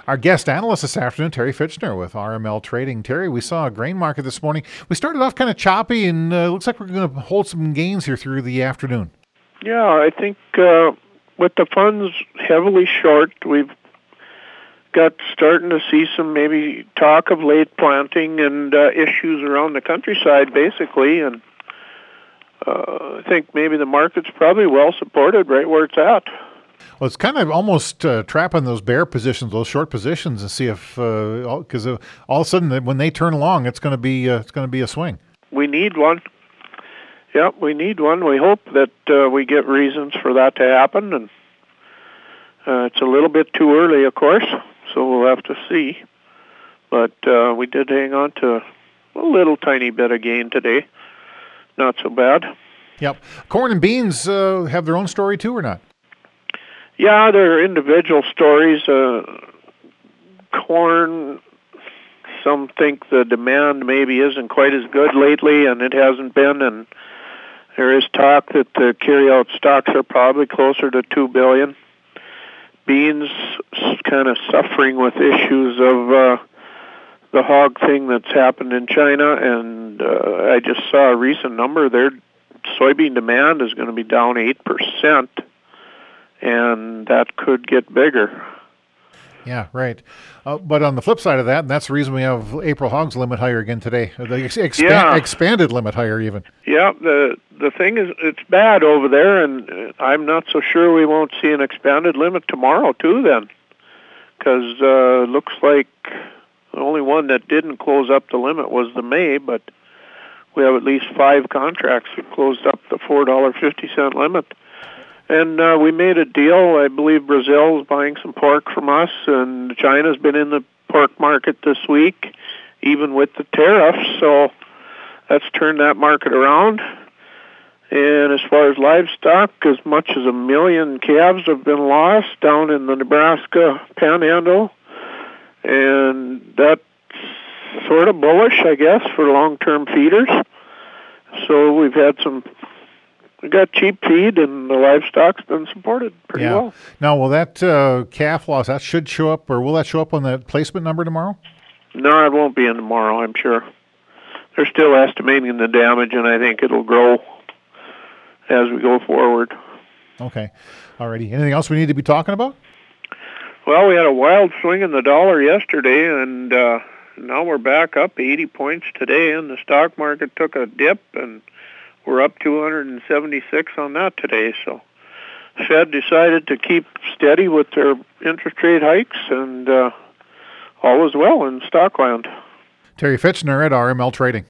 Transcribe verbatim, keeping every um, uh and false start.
Our guest analyst this afternoon, Terry Fitchner with R M L Trading. Terry, we saw a grain market this morning. We started off kind of choppy, and uh, looks like we're going to hold some gains here through the afternoon. Yeah, I think uh, with the funds heavily short, we've got starting to see some maybe talk of late planting and uh, issues around the countryside, basically, and uh, I think maybe the market's probably well supported right where it's at. Well, it's kind of almost uh, trapping those bear positions, those short positions, and see if because uh, all of a sudden when they turn along, it's going to be uh, it's going to be a swing. We need one. Yeah, we need one. We hope that uh, we get reasons for that to happen, and uh, it's a little bit too early, of course, so we'll have to see. But uh, we did hang on to a little tiny bit of gain today. Not so bad. Yep. Corn and beans uh, have their own story too, or not? Yeah, they're individual stories. Uh, corn, some think the demand maybe isn't quite as good lately, and it hasn't been, and there is talk that the carry-out stocks are probably closer to two billion. Beans kind of suffering with issues of uh, the hog thing that's happened in China, and uh, I just saw a recent number. Their soybean demand is going to be down eight percent, and that could get bigger. Yeah, right. Uh, but on the flip side of that, and that's the reason we have April hogs limit higher again today. The ex- expand, yeah. expanded limit higher even. Yeah, the the thing is, it's bad over there, and I'm not so sure we won't see an expanded limit tomorrow too then, because uh, looks like the only one that didn't close up the limit was the May, but we have at least five contracts that closed up the four dollars and fifty cents limit. And uh, we made a deal. I believe Brazil's buying some pork from us, and China's been in the pork market this week, even with the tariffs. So that's turned that market around. And as far as livestock, as much as a million calves have been lost down in the Nebraska Panhandle, and that's sort of bullish, I guess, for long-term feeders. So we've had some. We got cheap feed, and the livestock's been supported pretty yeah. well. Now, will that uh, calf loss, that should show up, or will that show up on that placement number tomorrow? No, it won't be in tomorrow, I'm sure. They're still estimating the damage, and I think it'll grow as we go forward. Okay. Alrighty. Anything else we need to be talking about? Well, we had a wild swing in the dollar yesterday, and uh, now we're back up eighty points today, and the stock market took a dip, and we're up two hundred seventy-six on that today. So Fed decided to keep steady with their interest rate hikes, and uh, all is well in Stockland. Terry Fitchner at R M L Trading.